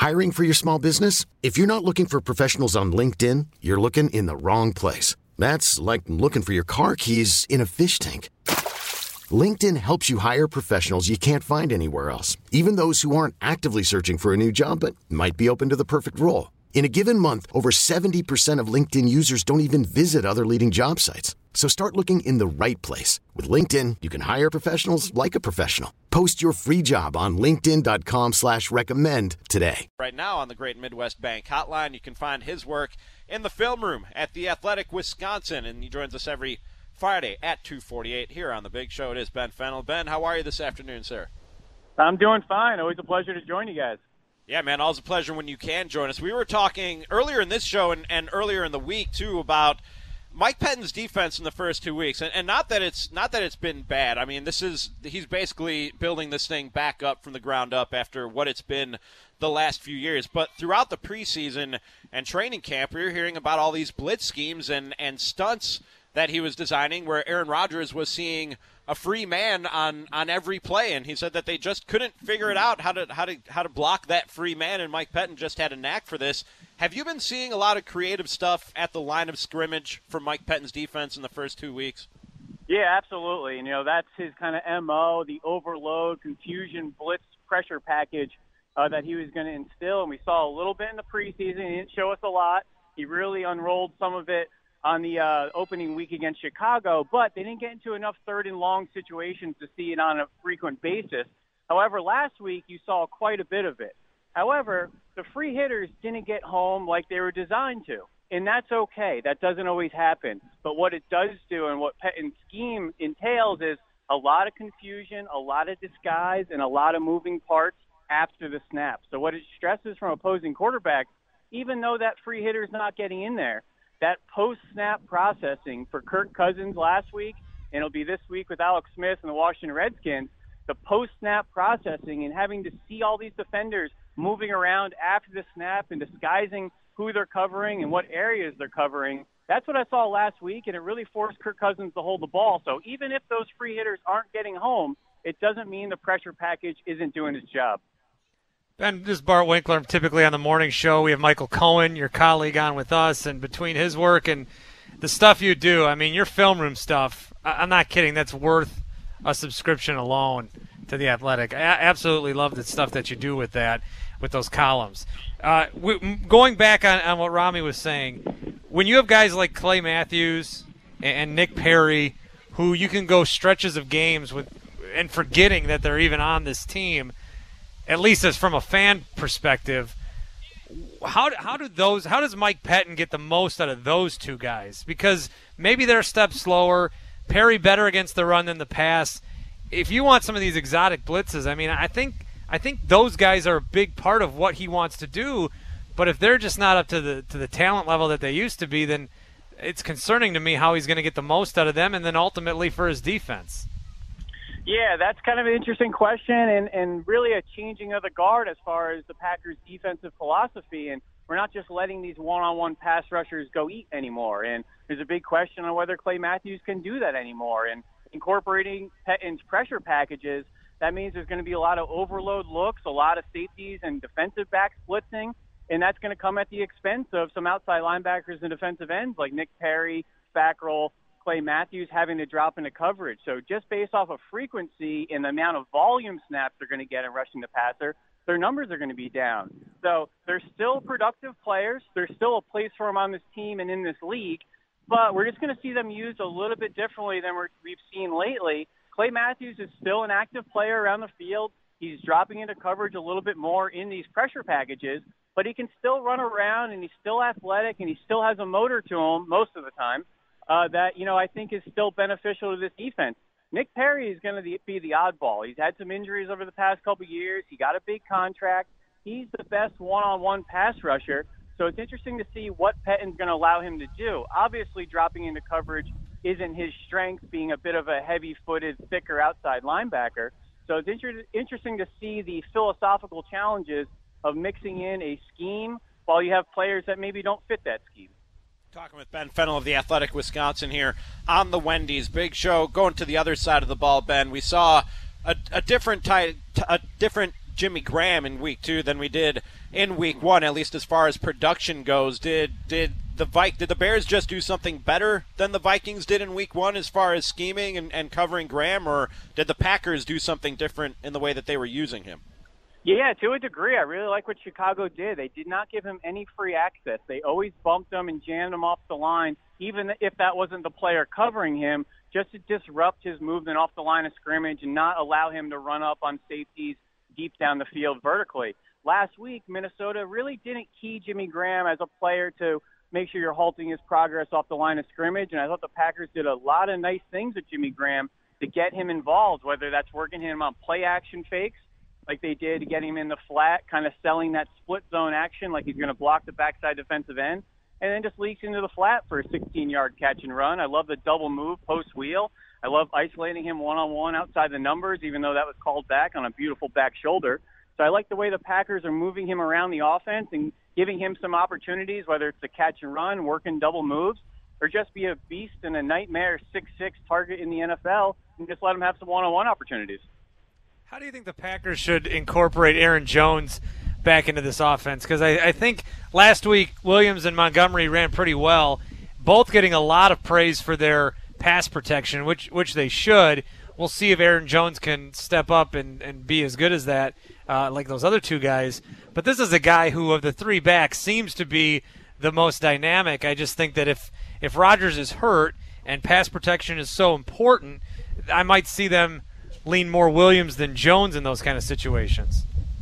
Hiring for your small business? If you're not looking for professionals on LinkedIn, you're looking in the wrong place. That's like looking for your car keys in a fish tank. LinkedIn helps you hire professionals you can't find anywhere else, even those who aren't actively searching for a new job but might be open to the perfect role. In a given month, over 70% of LinkedIn users don't even visit other leading job sites. So start looking in the right place. With LinkedIn, you can hire professionals like a professional. Post your free job on linkedin.com/recommend today. Right now on the Great Midwest Bank Hotline, you can find his work in the film room at the Athletic Wisconsin, and he joins us every Friday at 2:48 here on The Big Show. It is Ben Fennell. Ben, how are you this afternoon, sir? I'm doing fine. Always a pleasure to join you guys. Yeah, man, always a pleasure when you can join us. We were talking earlier in this show and earlier in the week, too, about Mike Pettine's defense in the first 2 weeks, and not that it's been bad. I mean, he's basically building this thing back up from the ground up after what it's been the last few years. But throughout the preseason and training camp, we were hearing about all these blitz schemes and stunts that he was designing, where Aaron Rodgers was seeing a free man on every play, and he said that they just couldn't figure it out how to block that free man, and Mike Pettine just had a knack for this. Have you been seeing a lot of creative stuff at the line of scrimmage from Mike Pettine's defense in the first 2 weeks? Yeah, absolutely. And, that's his kind of MO, the overload, confusion, blitz, pressure package that he was going to instill. And we saw a little bit in the preseason. He didn't show us a lot. He really unrolled some of it on the opening week against Chicago, but they didn't get into enough third and long situations to see it on a frequent basis. However, last week you saw quite a bit of it. However, the free hitters didn't get home like they were designed to, and that's okay. That doesn't always happen. But what it does do and what Pettine's scheme entails is a lot of confusion, a lot of disguise, and a lot of moving parts after the snap. So what it stresses from opposing quarterbacks, even though that free hitter's not getting in there, that post-snap processing for Kirk Cousins last week, and it'll be this week with Alex Smith and the Washington Redskins, the post-snap processing and having to see all these defenders moving around after the snap and disguising who they're covering and what areas they're covering. That's what I saw last week, and it really forced Kirk Cousins to hold the ball. So even if those free hitters aren't getting home, it doesn't mean the pressure package isn't doing its job. Ben, this is Bart Winkler. I'm typically on the morning show. We have Michael Cohen, your colleague, on with us. And between his work and the stuff you do, I mean, your film room stuff, I'm not kidding, that's worth a subscription alone to The Athletic. I absolutely love the stuff that you do with that, with those columns. Going back on what Rami was saying, when you have guys like Clay Matthews and Nick Perry, who you can go stretches of games with and forgetting that they're even on this team, at least as from a fan perspective, how does Mike Pettine get the most out of those two guys? Because maybe they're a step slower, Perry better against the run than the pass. If you want some of these exotic blitzes, I mean, I think those guys are a big part of what he wants to do. But if they're just not up to the talent level that they used to be, then it's concerning to me how he's going to get the most out of them, and then ultimately for his defense. Yeah, that's kind of an interesting question and really a changing of the guard as far as the Packers' defensive philosophy. And we're not just letting these one-on-one pass rushers go eat anymore. And there's a big question on whether Clay Matthews can do that anymore. And incorporating Pettine's pressure packages, that means there's going to be a lot of overload looks, a lot of safeties and defensive backs blitzing, and that's going to come at the expense of some outside linebackers and defensive ends like Nick Perry, Fackrell, Clay Matthews having to drop into coverage. So just based off of frequency and the amount of volume snaps they're going to get in rushing the passer, their numbers are going to be down. So they're still productive players. There's still a place for them on this team and in this league, but we're just going to see them used a little bit differently than we've seen lately. Clay Matthews is still an active player around the field. He's dropping into coverage a little bit more in these pressure packages, but he can still run around, and he's still athletic, and he still has a motor to him most of the time. That, I think is still beneficial to this defense. Nick Perry is going to be the oddball. He's had some injuries over the past couple of years. He got a big contract. He's the best one-on-one pass rusher. So it's interesting to see what Pettine's going to allow him to do. Obviously, dropping into coverage isn't his strength, being a bit of a heavy-footed, thicker outside linebacker. So it's interesting to see the philosophical challenges of mixing in a scheme while you have players that maybe don't fit that scheme. Talking with Ben Fennell of the Athletic Wisconsin here on the Wendy's Big Show. Going to the other side of the ball, Ben, we saw a different Jimmy Graham in week 2 than we did in Week 1, at least as far as production goes. Did the Bears just do something better than the Vikings did in Week 1 as far as scheming and covering Graham, or did the Packers do something different in the way that they were using him? Yeah, to a degree. I really like what Chicago did. They did not give him any free access. They always bumped him and jammed him off the line, even if that wasn't the player covering him, just to disrupt his movement off the line of scrimmage and not allow him to run up on safeties deep down the field vertically. Last week, Minnesota really didn't key Jimmy Graham as a player to make sure you're halting his progress off the line of scrimmage, and I thought the Packers did a lot of nice things with Jimmy Graham to get him involved, whether that's working him on play-action fakes, like they did to get him in the flat, kind of selling that split zone action like he's going to block the backside defensive end, and then just leaks into the flat for a 16-yard catch and run. I love the double move post-wheel. I love isolating him one-on-one outside the numbers, even though that was called back on a beautiful back shoulder. So I like the way the Packers are moving him around the offense and giving him some opportunities, whether it's the catch and run, working double moves, or just be a beast and a nightmare 6'6" target in the NFL and just let him have some one-on-one opportunities. How do you think the Packers should incorporate Aaron Jones back into this offense? Because I think last week Williams and Montgomery ran pretty well, both getting a lot of praise for their pass protection, which they should. We'll see if Aaron Jones can step up and be as good as that, like those other two guys. But this is a guy who, of the three backs, seems to be the most dynamic. I just think that if Rodgers is hurt and pass protection is so important, I might see them lean more Williams than Jones in those kind of situations.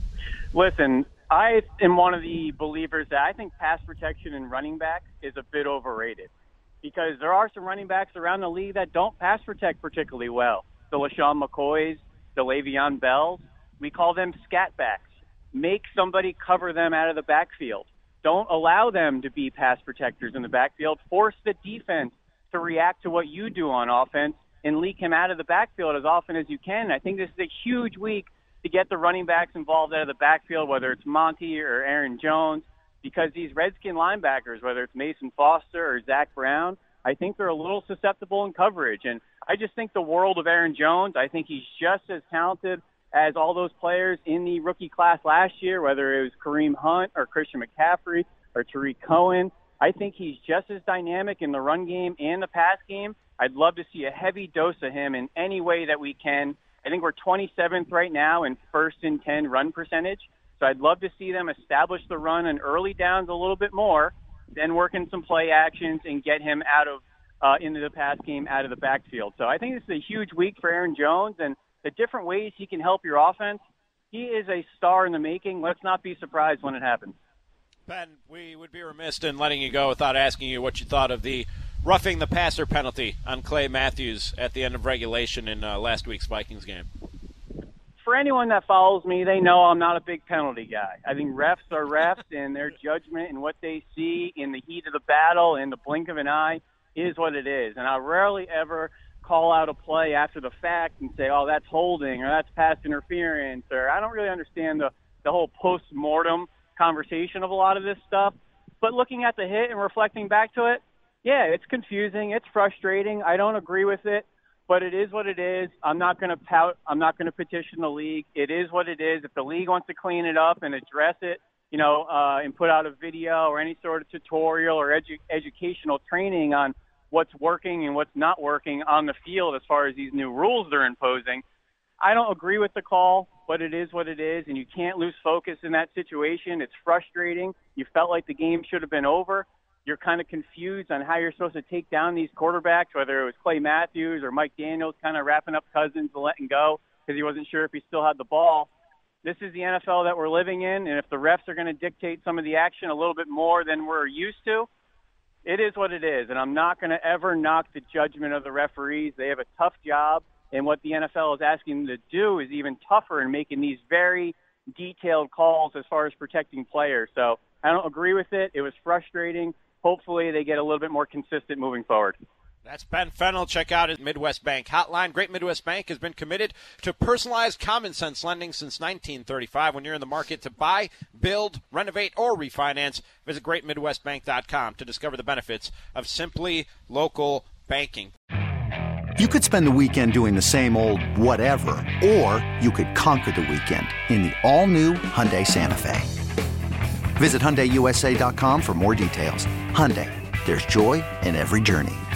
Listen, I am one of the believers that I think pass protection in running backs is a bit overrated, because there are some running backs around the league that don't pass protect particularly well. The LaShawn McCoys, the Le'Veon Bells, we call them scat backs. Make somebody cover them out of the backfield. Don't allow them to be pass protectors in the backfield. Force the defense to react to what you do on offense and leak him out of the backfield as often as you can. I think this is a huge week to get the running backs involved out of the backfield, whether it's Monty or Aaron Jones, because these Redskin linebackers, whether it's Mason Foster or Zach Brown, I think they're a little susceptible in coverage. And I just think the world of Aaron Jones. I think he's just as talented as all those players in the rookie class last year, whether it was Kareem Hunt or Christian McCaffrey or Tariq Cohen. I think he's just as dynamic in the run game and the pass game. I'd love to see a heavy dose of him in any way that we can. I think we're 27th right now in 1st and 10 run percentage. So I'd love to see them establish the run in early downs a little bit more, then work in some play actions and get him out of into the pass game out of the backfield. So I think this is a huge week for Aaron Jones, and the different ways he can help your offense. He is a star in the making. Let's not be surprised when it happens. Ben, we would be remiss in letting you go without asking you what you thought of the roughing the passer penalty on Clay Matthews at the end of regulation in last week's Vikings game. For anyone that follows me, they know I'm not a big penalty guy. I think refs are refs, and their judgment and what they see in the heat of the battle, in the blink of an eye, is what it is. And I rarely ever call out a play after the fact and say, oh, that's holding, or that's pass interference, or I don't really understand the whole post-mortem conversation of a lot of this stuff. But looking at the hit and reflecting back to it, yeah, it's confusing. It's frustrating. I don't agree with it, but it is what it is. I'm not going to pout. I'm not going to petition the league. It is what it is. If the league wants to clean it up and address it, and put out a video or any sort of tutorial or educational training on what's working and what's not working on the field as far as these new rules they're imposing, I don't agree with the call, but it is what it is, and you can't lose focus in that situation. It's frustrating. You felt like the game should have been over. You're kind of confused on how you're supposed to take down these quarterbacks, whether it was Clay Matthews or Mike Daniels kind of wrapping up Cousins and letting go because he wasn't sure if he still had the ball. This is the NFL that we're living in, and if the refs are going to dictate some of the action a little bit more than we're used to, it is what it is. And I'm not going to ever knock the judgment of the referees. They have a tough job, and what the NFL is asking them to do is even tougher in making these very detailed calls as far as protecting players. So I don't agree with it. It was frustrating. Hopefully they get a little bit more consistent moving forward. That's Ben Fennell. Check out his Midwest Bank hotline. Great Midwest Bank has been committed to personalized common sense lending since 1935. When you're in the market to buy, build, renovate, or refinance, visit greatmidwestbank.com to discover the benefits of simply local banking. You could spend the weekend doing the same old whatever, or you could conquer the weekend in the all-new Hyundai Santa Fe. Visit HyundaiUSA.com for more details. Hyundai, there's joy in every journey.